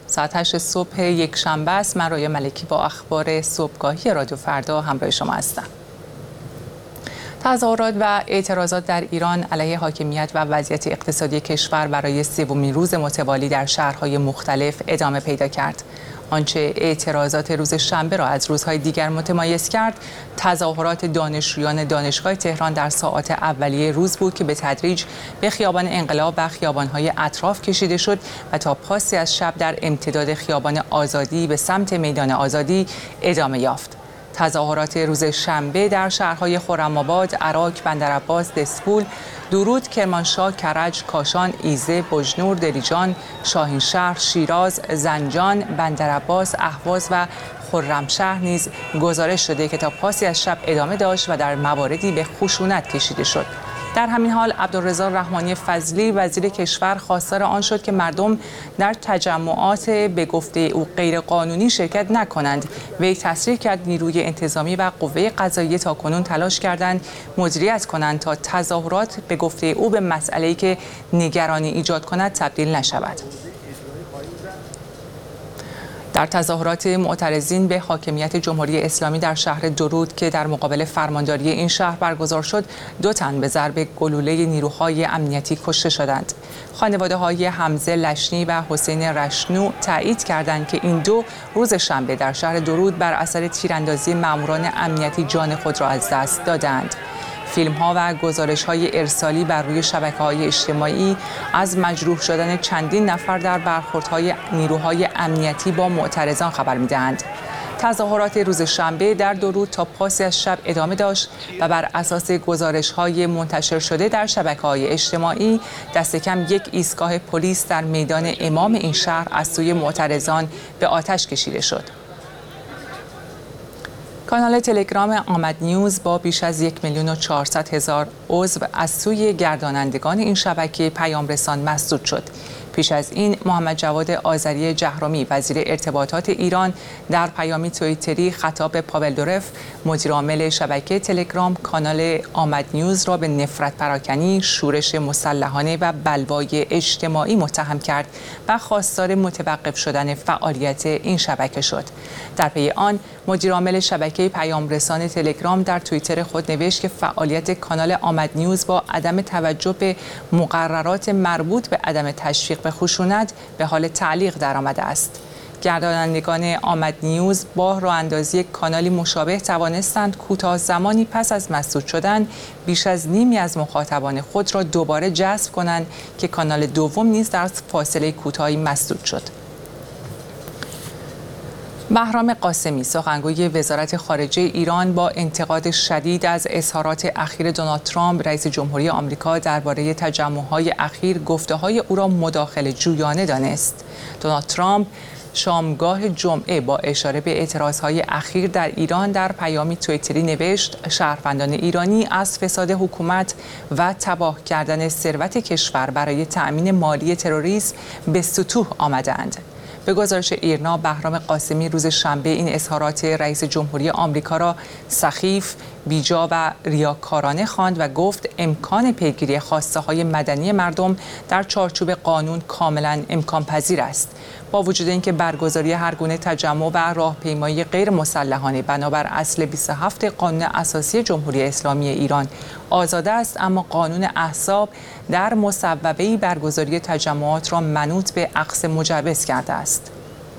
ساعت 8 صبح یک شنبه است. من رویا ملکی با اخبار صبحگاهی رادیو فردا همراه شما هستم. تظاهرات و اعتراضات در ایران علیه حاکمیت و وضعیت اقتصادی کشور برای سومین روز متوالی در شهرهای مختلف ادامه پیدا کرد. آنچه اعتراضات روز شنبه را از روزهای دیگر متمایز کرد، تظاهرات دانشجویان دانشگاه تهران در ساعات اولیه روز بود که به تدریج به خیابان انقلاب و خیابان‌های اطراف کشیده شد و تا پاسی از شب در امتداد خیابان آزادی به سمت میدان آزادی ادامه یافت. تظاهرات روز شنبه در شهرهای خرم‌آباد، عراق، بندرعباس، دسفول، درود، کرمانشاه، کرج، کاشان، ایزه، بجنور، دلیجان، شاهینشهر، شیراز، زنجان، بندرعباس، اهواز و خرمشهر نیز گزارش شده که تا پاسی از شب ادامه داشت و در مواردی به خشونت کشیده شد. در همین حال عبدالرضا رحمانی فضلی وزیر کشور خواستار آن شد که مردم در تجمعات به گفته او غیرقانونی شرکت نکنند. وی تصریح کرد نیروی انتظامی و قوه قضاییه تاکنون تلاش کردند مدیریت کنند تا تظاهرات به گفته او به مسئله‌ای که نگرانی ایجاد کند تبدیل نشود. در تظاهرات معترضین به حاکمیت جمهوری اسلامی در شهر درود که در مقابل فرمانداری این شهر برگزار شد، 2 تن به ضرب گلوله نیروهای امنیتی کشته شدند. خانواده‌های حمزه لشنی و حسین رشنو تایید کردند که این 2 روز شنبه در شهر درود بر اثر تیراندازی ماموران امنیتی جان خود را از دست دادند. فیلم‌ها و گزارش‌های ارسالی بر روی شبکه‌های اجتماعی از مجروح شدن چندین نفر در برخوردهای نیروهای امنیتی با معترضان خبر می‌دهند. تظاهرات روز شنبه در درود تا پاسی از شب ادامه داشت و بر اساس گزارش‌های منتشر شده در شبکه‌های اجتماعی دست کم 1 ایستگاه پلیس در میدان امام این شهر از سوی معترضان به آتش کشیده شد. کانال تلگرام آمد نیوز با بیش از 1,400,000 عضو از سوی گردانندگان این شبکه پیام رسان مسدود شد. پیش از این محمد جواد آذری جهرومی وزیر ارتباطات ایران در پیامی توییتری خطاب به پاول دورف مدیر عامل شبکه تلگرام کانال آمد نیوز را به نفرت پراکنی، شورش مسلحانه و بلوای اجتماعی متهم کرد و خواستار متوقف شدن فعالیت این شبکه شد. در پی آن مدیر عامل شبکه پیام رسان تلگرام در توییتر خود نوشت که فعالیت کانال آمد نیوز با عدم توجه به مقررات مربوط به عدم تشویق به خشونت به حال تعلیق درآمده است. گردانندگان آمد نیوز با راه اندازی کانالی مشابه توانستند کوتاه زمانی پس از مسدود شدن بیش از نیمی از مخاطبان خود را دوباره جذب کنند که کانال دوم نیز در فاصله کوتاهی مسدود شد. بهرام قاسمی سخنگوی وزارت خارجه ایران با انتقاد شدید از اظهارات اخیر دونالد ترامپ رئیس جمهوری آمریکا درباره تجمع‌های اخیر گفته‌های او را مداخله جویانه دانست. دونالد ترامپ شامگاه جمعه با اشاره به اعتراضهای اخیر در ایران در پیامی توییتری نوشت شهروندان ایرانی از فساد حکومت و تباه کردن ثروت کشور برای تأمین مالی تروریسم به سطوح آمدند. به گزارش ایرنا بهرام قاسمی روز شنبه این اظهارات رئیس جمهوری آمریکا را سخیف، بیجا و ریاکارانه خواند و گفت امکان پیگیری خواسته‌های مدنی مردم در چارچوب قانون کاملا امکان پذیر است. با وجود اینکه برگزاری هر گونه تجمع و راهپیمایی غیر مسلحانه بنابر اصل 27 قانون اساسی جمهوری اسلامی ایران آزاد است، اما قانون احزاب در مصوبه‌ای برگزاری تجمعات را منوط به اخذ مجوز کرده است.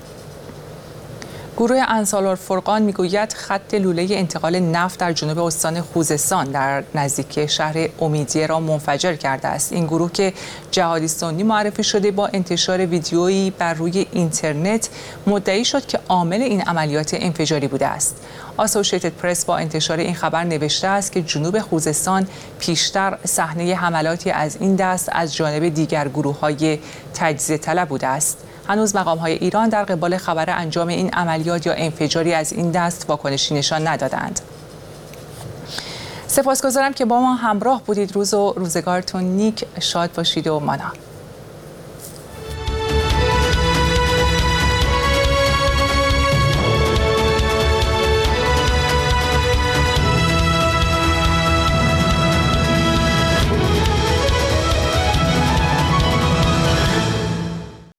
گروه انصارالفرقان میگوید خط لوله انتقال نفت در جنوب استان خوزستان در نزدیکی شهر امیدیه را منفجر کرده است. این گروه که جهادی سنی معرفی شده با انتشار ویدیویی بر روی اینترنت مدعی شد که عامل این عملیات انفجاری بوده است. آسوشیتد پرس با انتشار این خبر نوشته است که جنوب خوزستان پیشتر صحنه حملاتی از این دست از جانب دیگر گروه‌های تجزیه طلب بوده است. هنوز مقام‌های ایران در قبال خبر انجام این عملیات یا انفجاری از این دست واکنشی نشان ندادند. سپاسگزارم که با ما همراه بودید. روز و روزگارتون نیک، شاد باشید و مانا.